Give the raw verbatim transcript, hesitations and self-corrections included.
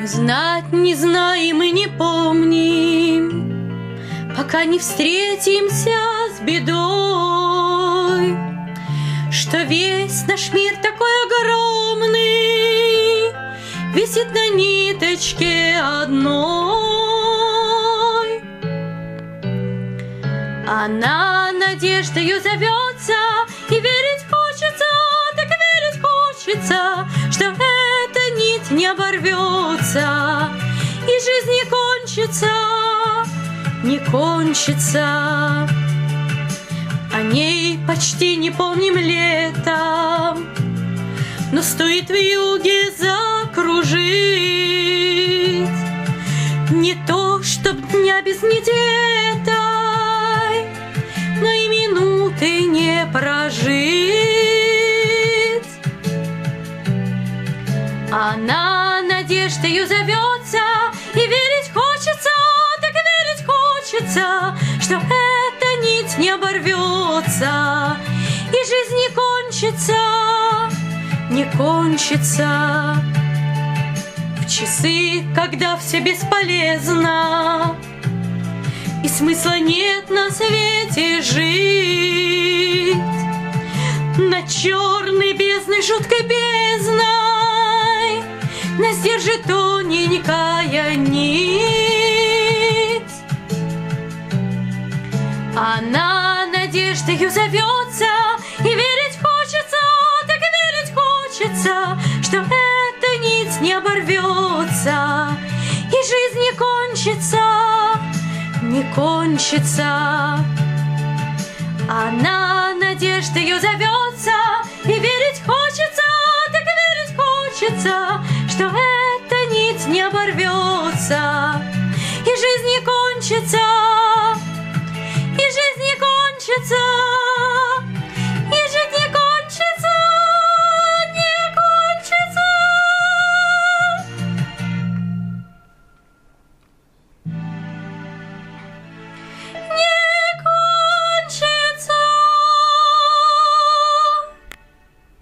Знать не знаем и не помним, пока не встретимся с бедой, что весь наш мир такой огромный висит на ниточке одной. Она надеждою зовется, и верить хочется, так верить хочется, что эта нить не оборвется, и жизнь не кончится, не кончится. О ней почти не помним летом, но стоит в юге закружить. Не то, чтоб дня без недели, но и минуты не прожить. Она надеждою зовется, и верить хочется, так верить хочется, что эта нить не оборвется, и жизнь не кончится, не кончится. В часы, когда все бесполезно, и смысла нет на свете жить, над черной бездной, жуткой бездной нас держит тоненькая нить. Она надеждою зовется, и верить хочется, так и верить хочется, что эта нить не оборвется, и жизнь не кончится, не кончится. Она надеждою зовется, и верить хочется, так и верить хочется, что эта нить не оборвется, и жизнь не кончится,